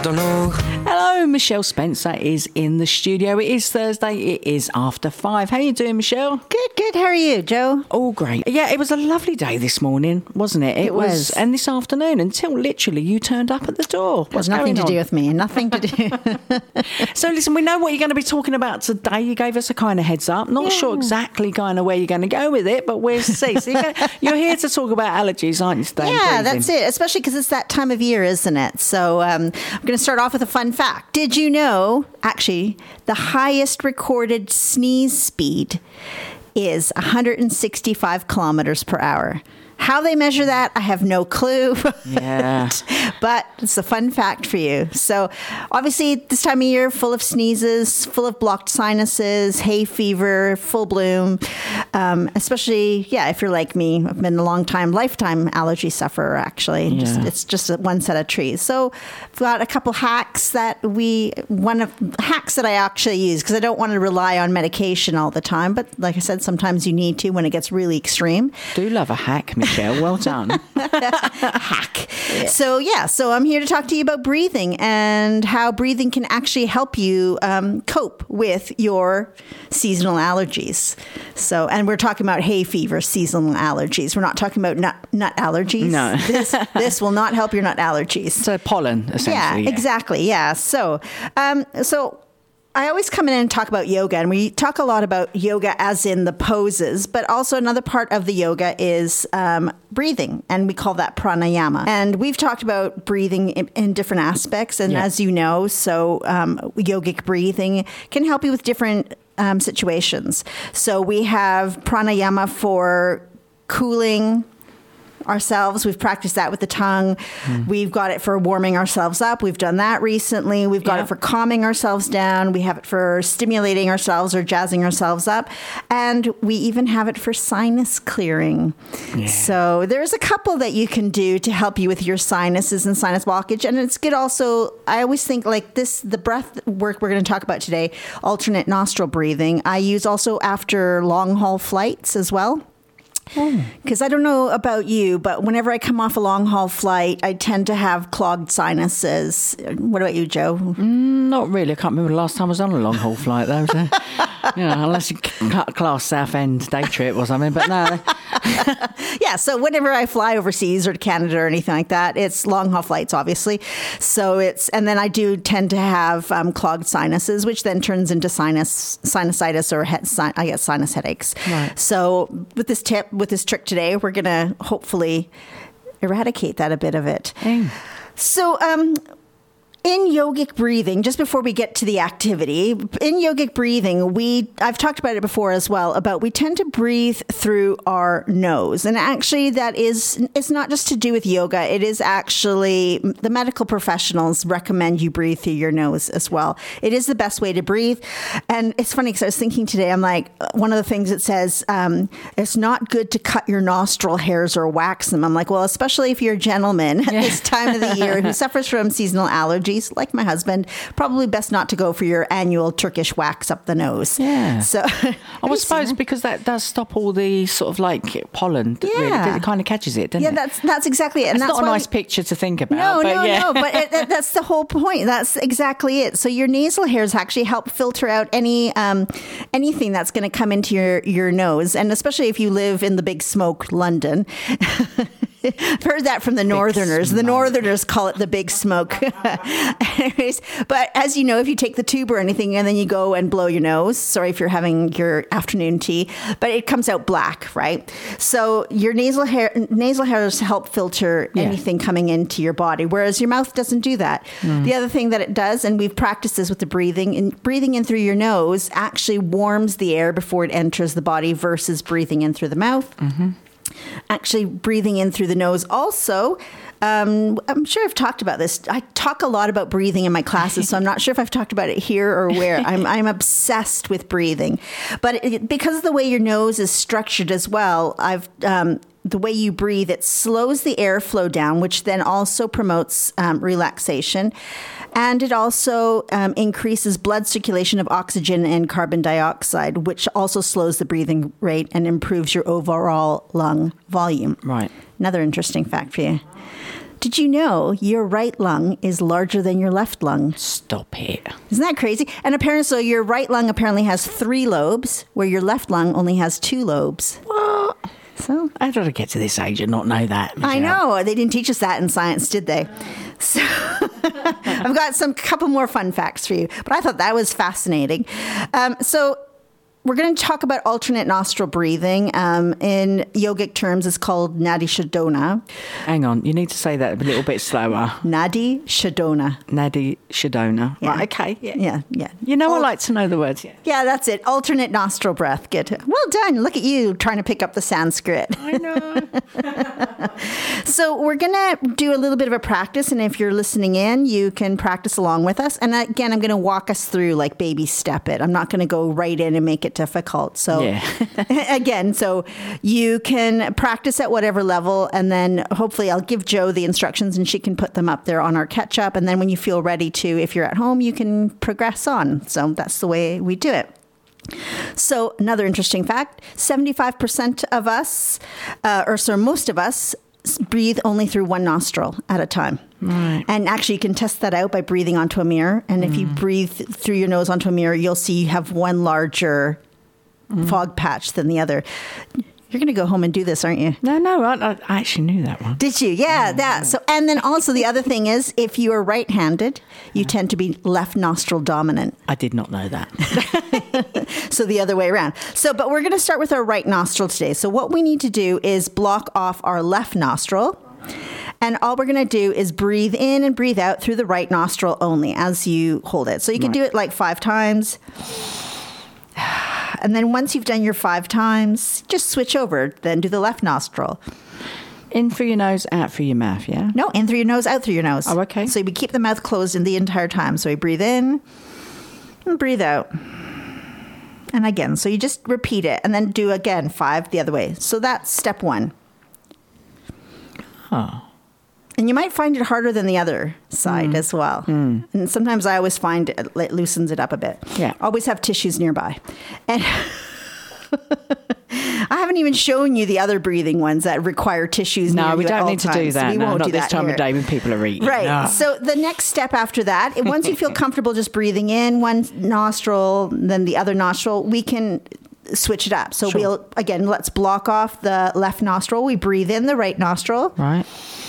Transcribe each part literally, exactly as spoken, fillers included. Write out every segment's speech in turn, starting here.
don't know. Hello, Michelle Spencer is in the studio. It is Thursday. It is after five. How are you doing, Michelle? Good, good. How are you, Joe? All great. Yeah, it was a lovely day this morning, wasn't it? It, It was. And this afternoon, until literally you turned up at the door. It has nothing to do with me. Nothing to do. So listen, we know what you're going to be talking about today. You gave us a kind of heads up. Not Yeah. sure exactly kind of where you're going to go with it, but we'll see. So you're, gonna, you're here to talk about allergies, aren't you, today? Yeah, that's it. Especially because it's that time of year, isn't it? So um, I'm going to start off with a fun fact. Did you know, actually, the highest recorded sneeze speed is one hundred sixty-five kilometers per hour? How they measure that, I have no clue. Yeah. But it's a fun fact for you. So obviously this time of year, full of sneezes, full of blocked sinuses, hay fever, full bloom. Um, especially, yeah, if you're like me, I've been a long time, lifetime allergy sufferer, actually. Yeah. Just, it's just one set of trees. So I've got a couple hacks that we, one of hacks that I actually use because I don't want to rely on medication all the time. But like I said, sometimes you need to when it gets really extreme. Do love a hack, Michelle. Well done. Hack. Yeah. So yeah, so I'm here to talk to you about breathing and how breathing can actually help you um, cope with your seasonal allergies. So, and we're talking about hay fever seasonal allergies. We're not talking about nut nut allergies. No. this this will not help your nut allergies. So pollen, essentially. Yeah, Yeah, exactly. Yeah. So, um, so. I always come in and talk about yoga, and we talk a lot about yoga as in the poses, but also another part of the yoga is um, breathing, and we call that pranayama. And we've talked about breathing in, in different aspects, and Yeah. as you know, so um, yogic breathing can help you with different um, situations. So we have pranayama for cooling ourselves. We've practiced that with the tongue. Mm. We've got it for warming ourselves up. We've done that recently. We've got Yeah. it for calming ourselves down. We have it for stimulating ourselves or jazzing ourselves up. And we even have it for sinus clearing. Yeah. So there's a couple that you can do to help you with your sinuses and sinus blockage. And it's good also, I always think like this, the breath work we're going to talk about today, alternate nostril breathing, I use also after long haul flights as well. Because I don't know about you, but whenever I come off a long haul flight, I tend to have clogged sinuses. What about you, Joe? Mm, not really. I can't remember the last time I was on a long haul flight, though. So, you know, unless you cut a class South End day trip or something. But no. Yeah, so whenever I fly overseas or to Canada or anything like that, it's long haul flights, obviously. So it's, and then I do tend to have um, clogged sinuses, which then turns into sinus sinusitis or he- si- I get sinus headaches. Right. So with this tip, with this trick today, we're going to hopefully eradicate that a bit of it. Hey. So, um, in yogic breathing, just before we get to the activity, in yogic breathing, we I've talked about it before as well, about we tend to breathe through our nose. And actually that is, it's not just to do with yoga. It is actually, the medical professionals recommend you breathe through your nose as well. It is the best way to breathe. And it's funny because I was thinking today, I'm like, one of the things it says, um, it's not good to cut your nostril hairs or wax them. I'm like, well, especially if you're a gentleman at Yeah. this time of the year who suffers from seasonal allergies, like my husband, probably best not to go for your annual Turkish wax up the nose. Yeah. So I would suppose because that does stop all the sort of like pollen. that Really, Yeah. it kind of catches it, doesn't yeah, it? that's that's exactly it. And It's that's not a why nice picture to think about. No, but no, yeah. no. But it, that, that's the whole point. That's exactly it. So your nasal hairs actually help filter out any um, anything that's going to come into your, your nose. And especially if you live in the big smoke, London. I've heard that from the Northerners. The smoke. Northerners call it the big smoke. Anyways, but as you know, if you take the tube or anything and then you go and blow your nose, sorry if you're having your afternoon tea, but it comes out black, right? So your nasal hair, nasal hairs help filter Yeah. anything coming into your body, whereas your mouth doesn't do that. Mm. The other thing that it does, and we've practiced this with the breathing, and breathing in through your nose actually warms the air before it enters the body versus breathing in through the mouth. Mm-hmm. Actually, breathing in through the nose also, um, I'm sure I've talked about this. I talk a lot about breathing in my classes, so I'm not sure if I've talked about it here or where. I'm, I'm obsessed with breathing. But it, because of the way your nose is structured as well, I've um, the way you breathe, it slows the airflow down, which then also promotes um, relaxation. And it also um, increases blood circulation of oxygen and carbon dioxide, which also slows the breathing rate and improves your overall lung volume. Right. Another interesting fact for you. Did you know your right lung is larger than your left lung? Stop it. Isn't that crazy? And apparently, so your right lung apparently has three lobes, where your left lung only has two lobes. What? So How did I get to this age and not know that, Michelle? I know. They didn't teach us that in science, did they? So I've got some couple more fun facts for you, but I thought that was fascinating. Um, so we're going to talk about alternate nostril breathing. Um, in yogic terms, it's called Nadi Shodhana. Hang on, you need to say that a little bit slower. Nadi Shodhana. Nadi Shodhana. Yeah. Right, okay. Yeah. Yeah, yeah. You know, I Al- like to know the words. Yeah. Yeah, that's it. Alternate nostril breath. Good. Well done. Look at you trying to pick up the Sanskrit. I know. So we're going to do a little bit of a practice. And if you're listening in, you can practice along with us. And again, I'm going to walk us through like baby step it. I'm not going to go right in and make it difficult. So Yeah. again, so you can practice at whatever level. And then hopefully I'll give Jo the instructions and she can put them up there on our catch up. And then when you feel ready to, if you're at home, you can progress on. So that's the way we do it. So another interesting fact, seventy-five percent of us, uh, or so most of us, breathe only through one nostril at a time. Right. And actually you can test that out by breathing onto a mirror. And if you breathe through your nose onto a mirror, you'll see you have one larger mm. fog patch than the other. You're going to go home and do this, aren't you? No, no, I, I actually knew that one. Did you? Yeah, that. So, and then also the other thing is, if you are right-handed, you tend to be left nostril dominant. I did not know that. So the other way around. So, but we're going to start with our right nostril today. So what we need to do is block off our left nostril. And all we're going to do is breathe in and breathe out through the right nostril only as you hold it. So you can Right. do it like five times. And then once you've done your five times, just switch over, then do the left nostril. In through your nose, out through your mouth, yeah? No, in through your nose, out through your nose. Oh, okay. So we keep the mouth closed in the entire time. So we breathe in and breathe out. And again, so you just repeat it and then do again five the other way. So that's step one. Oh. And you might find it harder than the other side Mm. as well. Mm. And sometimes I always find it, it loosens it up a bit. Yeah. Always have tissues nearby. And I haven't even shown you the other breathing ones that require tissues near No, we you at don't all need to do times. that. We no, won't not do this that time here. of day when people are eating. Right. No. So the next step after that, once you feel comfortable just breathing in one nostril, then the other nostril, we can switch it up. So Sure. we'll, again, let's block off the left nostril. We breathe in the right nostril. Right.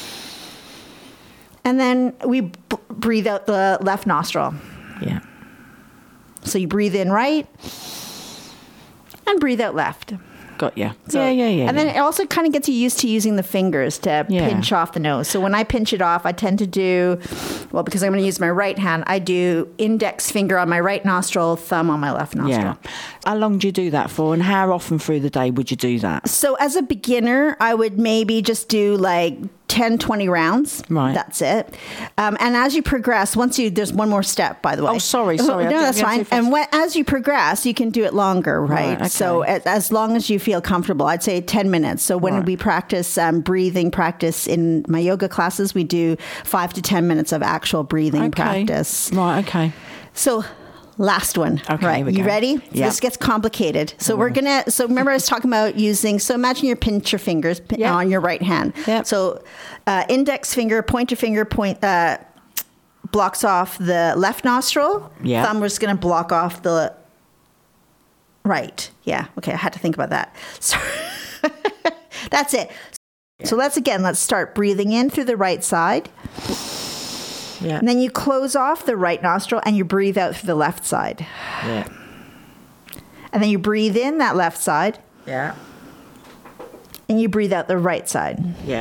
And then we b- breathe out the left nostril. Yeah. So you breathe in right and breathe out left. Got you. So- yeah, yeah, yeah. And then yeah. it also kind of gets you used to using the fingers to Yeah. pinch off the nose. So when I pinch it off, I tend to do, well, because I'm going to use my right hand, I do index finger on my right nostril, thumb on my left nostril. Yeah. How long do you do that for, and how often through the day would you do that? So as a beginner, I would maybe just do like ten, twenty rounds. Right. That's it. Um, and as you progress, once you, there's one more step, by the way. Oh, sorry, sorry. I No, didn't that's get too fine. fast. And when, as you progress, you can do it longer, right? Right, okay. So as, as long as you feel comfortable, I'd say ten minutes. So when Right. we practice um, breathing practice in my yoga classes, we do five to ten minutes of actual breathing Okay. practice. Right, okay. So last one. Okay, right. here we You go. ready? Yeah. This gets complicated. So we're going to, so remember I was talking about using, so imagine you pinch your fingers pin- Yeah. on your right hand. Yeah. So uh, index finger, pointer finger, point, uh, blocks off the left nostril. Yeah. Thumb was going to block off the right. Yeah. Okay. I had to think about that. So that's it. So let's again, let's start breathing in through the right side. Yeah. And then you close off the right nostril and you breathe out through the left side. Yeah. And then you breathe in that left side Yeah. and you breathe out the right side. Yeah.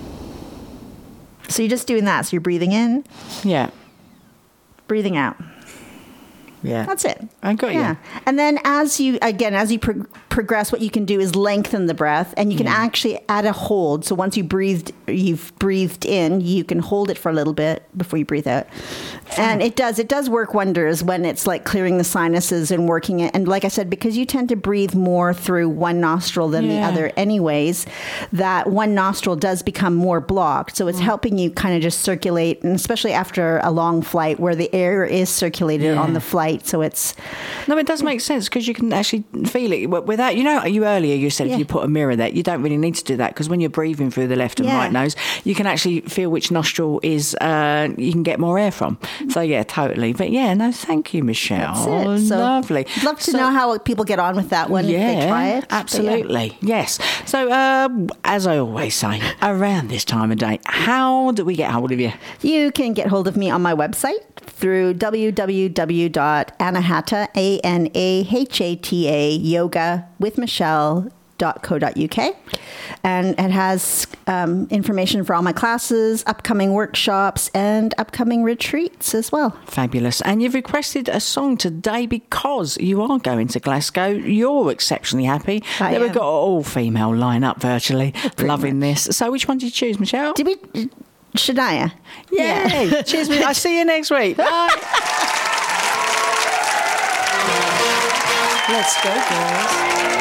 So you're just doing that. So you're breathing in, Yeah. breathing out. Yeah. That's it. I got you. Yeah. And then as you, again, as you pro- progress, what you can do is lengthen the breath and you can Yeah. actually add a hold. So once you breathed, you've breathed in, you can hold it for a little bit before you breathe out. And it does, it does work wonders when it's like clearing the sinuses and working it. And like I said, because you tend to breathe more through one nostril than Yeah. the other anyways, that one nostril does become more blocked. So it's helping you kind of just circulate, and especially after a long flight where the air is circulated Yeah. on the flight. light. So it's... No, it does make sense because you can actually feel it without, you know, you earlier you said Yeah. if you put a mirror there, you don't really need to do that because when you're breathing through the left and Yeah. right nose, you can actually feel which nostril is, uh, you can get more air from. So, yeah, totally. But, yeah, no, thank you, Michelle. That's it. So, Lovely. I'd love to So- know how people get on with that one yeah, if they try it. But yeah. absolutely. Yes. So, uh, as I always say, around this time of day, how do we get hold of you? You can get hold of me on my website through w w w dot anahata, A N A H A T A, yoga with Michelle dot co dot u k, and it has um, information for all my classes, upcoming workshops, and upcoming retreats as well. Fabulous. And you've requested a song today because you are going to Glasgow. You're exceptionally happy I that we've am. got an all-female lineup virtually. Loving this. So which one did you choose, Michelle? Did we... Shania? Yay. Cheers. I'll see you next week. Bye. Let's go, girls.